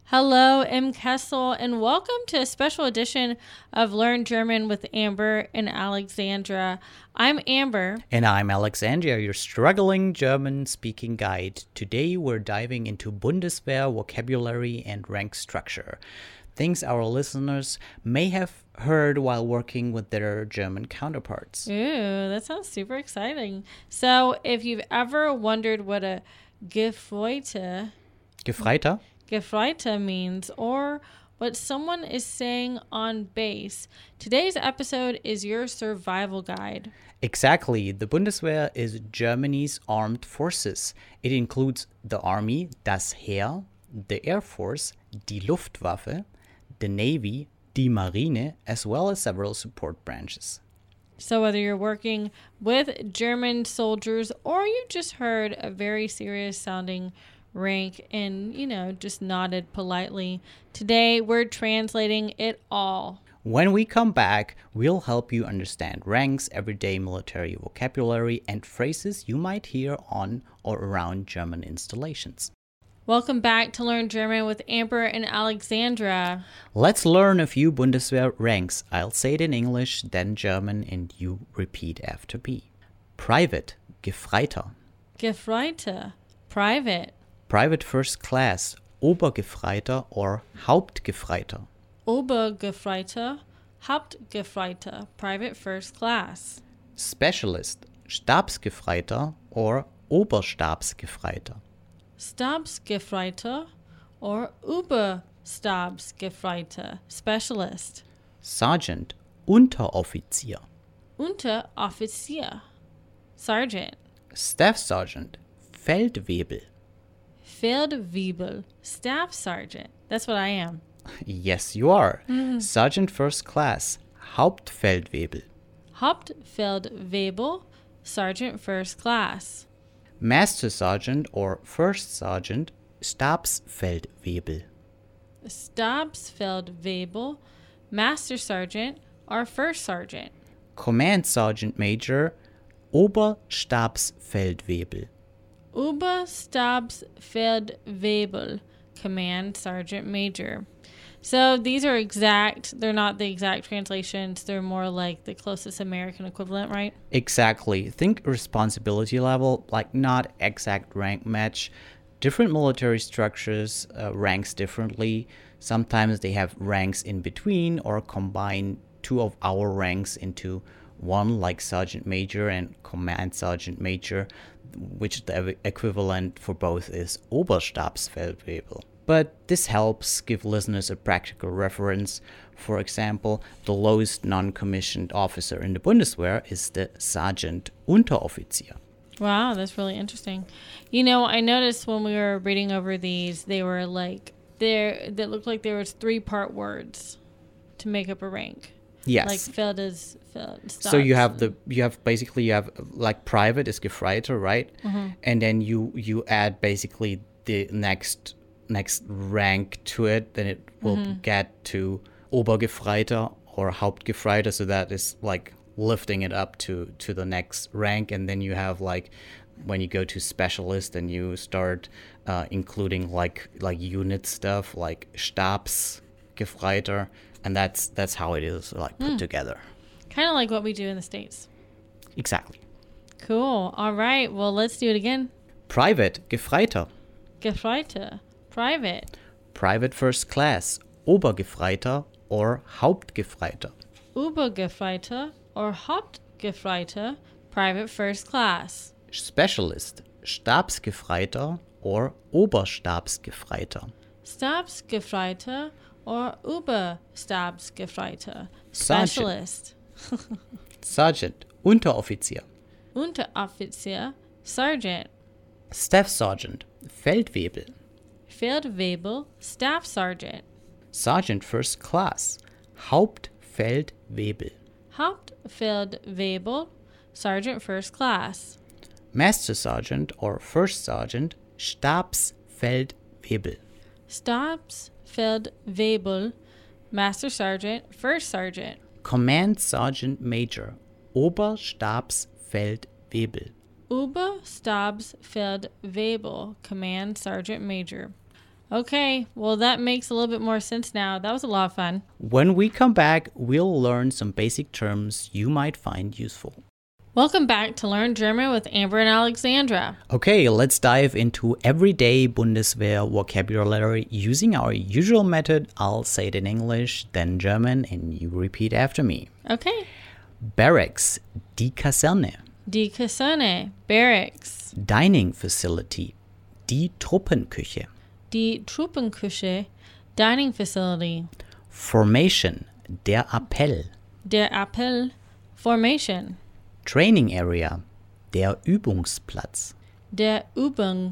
Hello, I'm Kessel, and welcome to a special edition of Learn German with Amber and Alexandra. I'm Amber. And I'm Alexandra, your struggling German-speaking guide. Today we're diving into Bundeswehr vocabulary and rank structure, things our listeners may have heard while working with their German counterparts. Ooh, that sounds super exciting. So if you've ever wondered what a Gefreiter means, or what someone is saying on base, today's episode is your survival guide. Exactly. The Bundeswehr is Germany's armed forces. It includes the army, das Heer, the Air Force, die Luftwaffe, the Navy, die Marine, as well as several support branches. So whether you're working with German soldiers or you just heard a very serious sounding rank and, just nodded politely, today we're translating it all. When we come back, we'll help you understand ranks, everyday military vocabulary, and phrases you might hear on or around German installations. Welcome back to Learn German with Amber and Alexandra. Let's learn a few Bundeswehr ranks. I'll say it in English, then German, and you repeat after me. Private, Gefreiter. Gefreiter, private. Private first class, Obergefreiter or Hauptgefreiter. Obergefreiter, Hauptgefreiter, private first class. Specialist, Stabsgefreiter or Oberstabsgefreiter. Stabsgefreiter or Oberstabsgefreiter, specialist. Sergeant, Unteroffizier. Unteroffizier, sergeant. Staff Sergeant, Feldwebel. Feldwebel, staff sergeant. That's what I am. Yes, you are. Sergeant first class, Hauptfeldwebel. Hauptfeldwebel, sergeant first class. Master Sergeant or First Sergeant, Stabsfeldwebel. Stabsfeldwebel, Master Sergeant or First Sergeant. Command Sergeant Major, Oberstabsfeldwebel. Oberstabsfeldwebel, Command Sergeant Major. So these are they're not the exact translations. They're more like the closest American equivalent, right? Exactly. Think responsibility level, like not exact rank match. Different military structures ranks differently. Sometimes they have ranks in between or combine two of our ranks into one, like Sergeant Major and Command Sergeant Major, which the equivalent for both is Oberstabsfeldwebel. But this helps give listeners a practical reference. For example, the lowest non-commissioned officer in the Bundeswehr is the Sergeant Unteroffizier. Wow, that's really interesting. I noticed when we were reading over these, they were that looked like there was 3-part words to make up a rank. Yes. Like feld is feld. So you have like private is Gefreiter, right? Mm-hmm. And then you add basically the next rank to it, then it will get to Obergefreiter or Hauptgefreiter, so that is like lifting it up to the next rank. And then you have like when you go to specialist and you start including like unit stuff like Stabsgefreiter, and that's how it is like put together. Kind of like what we do in the States. Exactly. Cool. All right. Well, let's do it again. Private, Gefreiter. Gefreiter, private. Private first class, Obergefreiter or Hauptgefreiter. Obergefreiter or Hauptgefreiter, private first class. Specialist, Stabsgefreiter or Oberstabsgefreiter. Stabsgefreiter or Oberstabsgefreiter. Specialist. Sergeant, Unteroffizier. Unteroffizier, sergeant. Staff Sergeant, Feldwebel. Feldwebel, staff sergeant. Sergeant first class, Hauptfeldwebel. Hauptfeldwebel, sergeant first class. Master Sergeant or First Sergeant, Stabsfeldwebel. Stabsfeldwebel, Master Sergeant, First Sergeant. Command Sergeant Major, Oberstabsfeldwebel. Oberstabsfeldwebel, Command Sergeant Major. Okay, well, that makes a little bit more sense now. That was a lot of fun. When we come back, we'll learn some basic terms you might find useful. Welcome back to Learn German with Amber and Alexandra. Okay, let's dive into everyday Bundeswehr vocabulary using our usual method. I'll say it in English, then German, and you repeat after me. Okay. Barracks, die Kaserne. Die Kaserne, barracks. Dining facility, die Truppenküche. Die Truppenküche, dining facility. Formation, der Appell. Der Appell, formation. Training area, der Übungsplatz. Der Der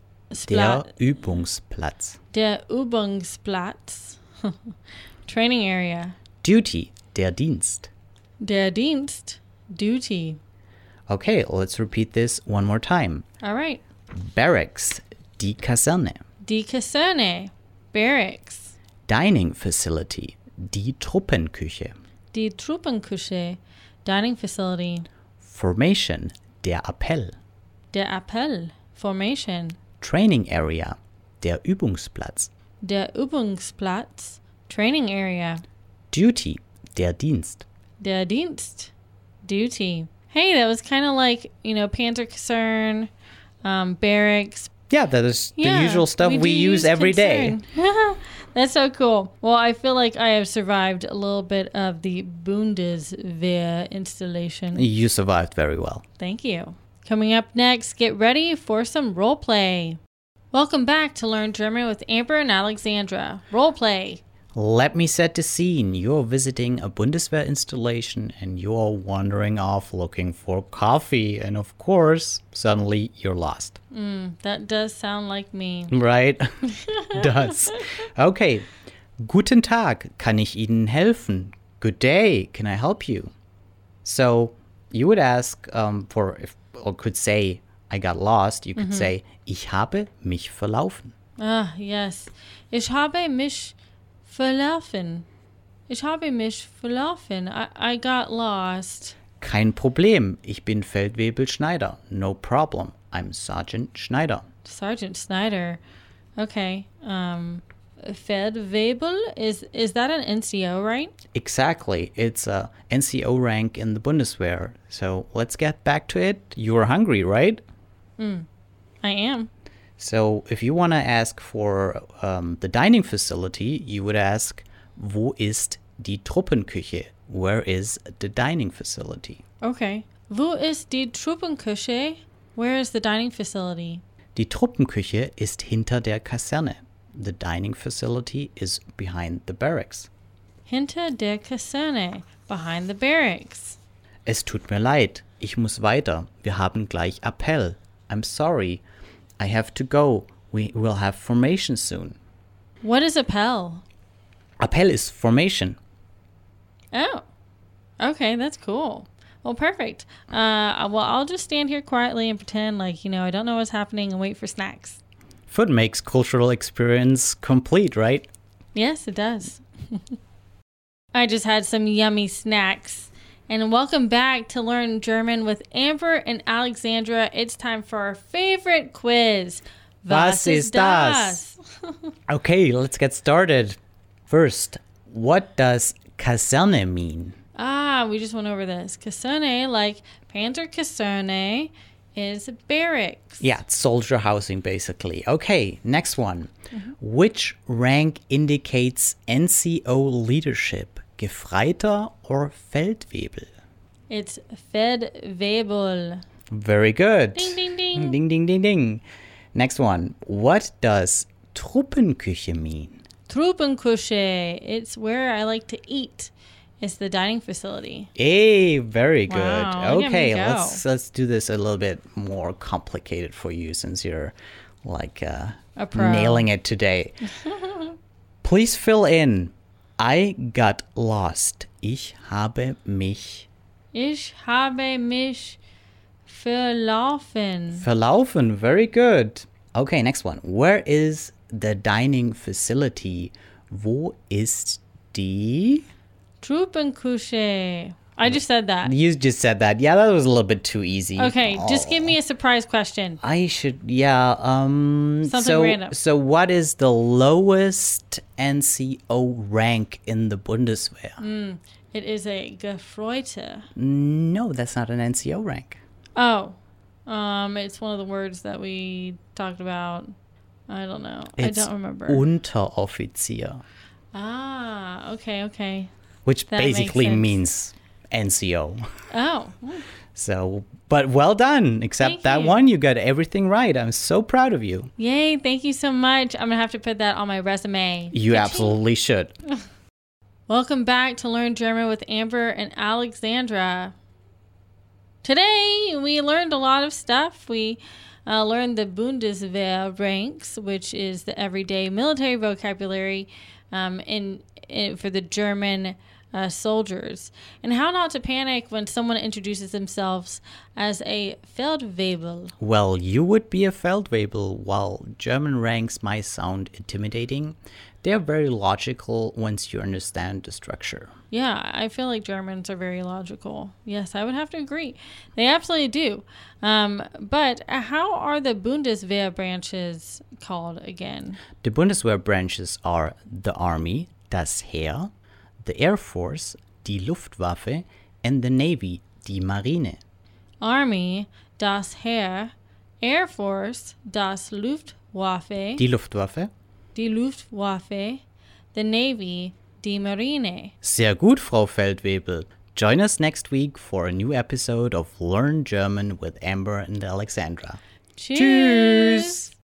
Übungsplatz. Der Übungsplatz. Training area. Duty, der Dienst. Der Dienst, duty. Okay, let's repeat this one more time. All right. Barracks, die Kaserne. Die Kaserne, barracks. Dining facility, die Truppenküche. Die Truppenküche, dining facility. Formation, der Appell. Der Appell, formation. Training area, der Übungsplatz. Der Übungsplatz, training area. Duty, der Dienst. Der Dienst, duty. Hey, that was kind of like, Panzerkaserne, barracks. Yeah, that is the usual stuff we use every day. That's so cool. Well, I feel like I have survived a little bit of the Bundeswehr installation. You survived very well. Thank you. Coming up next, get ready for some role play. Welcome back to Learn German with Amber and Alexandra. Role play. Let me set the scene. You're visiting a Bundeswehr installation and you're wandering off looking for coffee. And of course, suddenly you're lost. That does sound like me. Right? Does. Okay. Guten Tag. Kann ich Ihnen helfen? Good day. Can I help you? So you would ask or could say, I got lost. You could say, ich habe mich verlaufen. Ah, yes. Ich habe mich verlaufen. Ich habe mich verlaufen. I got lost. Kein Problem. Ich bin Feldwebel Schneider. No problem. I'm Sergeant Schneider. Sergeant Schneider. Okay. Feldwebel, is that an NCO, right? Exactly. It's a NCO rank in the Bundeswehr. So let's get back to it. You're hungry, right? I am. So if you want to ask for the dining facility, you would ask, wo ist die Truppenküche? Where is the dining facility? Okay. Wo ist die Truppenküche? Where is the dining facility? Die Truppenküche ist hinter der Kaserne. The dining facility is behind the barracks. Hinter der Kaserne. Behind the barracks. Es tut mir leid. Ich muss weiter. Wir haben gleich Appell. I'm sorry. I have to go. We will have formation soon. What is Appell? Appell is formation. Oh. Okay, that's cool. Well, perfect. I'll just stand here quietly and pretend like, I don't know what's happening and wait for snacks. Food makes cultural experience complete, right? Yes, it does. I just had some yummy snacks. And welcome back to Learn German with Amber and Alexandra. It's time for our favorite quiz. Was ist das? Okay, let's get started. First, what does Kaserne mean? We just went over this. Kaserne, like Panzerkaserne, is barracks. Yeah, it's soldier housing, basically. Okay, next one. Which rank indicates NCO leadership? Gefreiter or Feldwebel? It's Feldwebel. Very good. Ding, ding, ding. Ding, ding, ding, ding. Next one. What does Truppenküche mean? Truppenküche. It's where I like to eat. It's the dining facility. Hey, very good. Wow, look at Okay, me go. let's do this a little bit more complicated for you since you're like A pro. nailing it today. Please fill in. I got lost. Ich habe mich verlaufen. verlaufen. Very good. Okay, next one. Where is the dining facility? Wo ist die? Truppenküche. I just said that. You just said that. Yeah, that was a little bit too easy. Okay, just give me a surprise question. I should, yeah. Something random. So what is the lowest NCO rank in the Bundeswehr? It is a Gefreute. No, that's not an NCO rank. Oh, it's one of the words that we talked about. I don't know. It's I don't remember. Unteroffizier, Okay. which That makes basically sense. means NCO. Oh, So, but well done. Except Thank that you. one, you got everything right. I'm so proud of you. yay. Thank you so much. I'm going to have to put that on my resume. You absolutely should. Welcome back to Learn German with Amber and Alexandra. Today, we learned a lot of stuff. We learned the Bundeswehr ranks, which is the everyday military vocabulary for the German soldiers, and how not to panic when someone introduces themselves as a Feldwebel. Well, you would be a Feldwebel. While German ranks might sound intimidating, they are very logical once you understand the structure. Yeah, I feel like Germans are very logical. Yes, I would have to agree. They absolutely do. But how are the Bundeswehr branches called again? The Bundeswehr branches are the Army, das Heer, the Air Force, die Luftwaffe, and the Navy, die Marine. Army, das Heer, Air Force, das Luftwaffe, Die Luftwaffe. die Luftwaffe, the Navy, die Marine. Sehr gut, Frau Feldwebel. Join us next week for a new episode of Learn German with Amber and Alexandra. Cheers.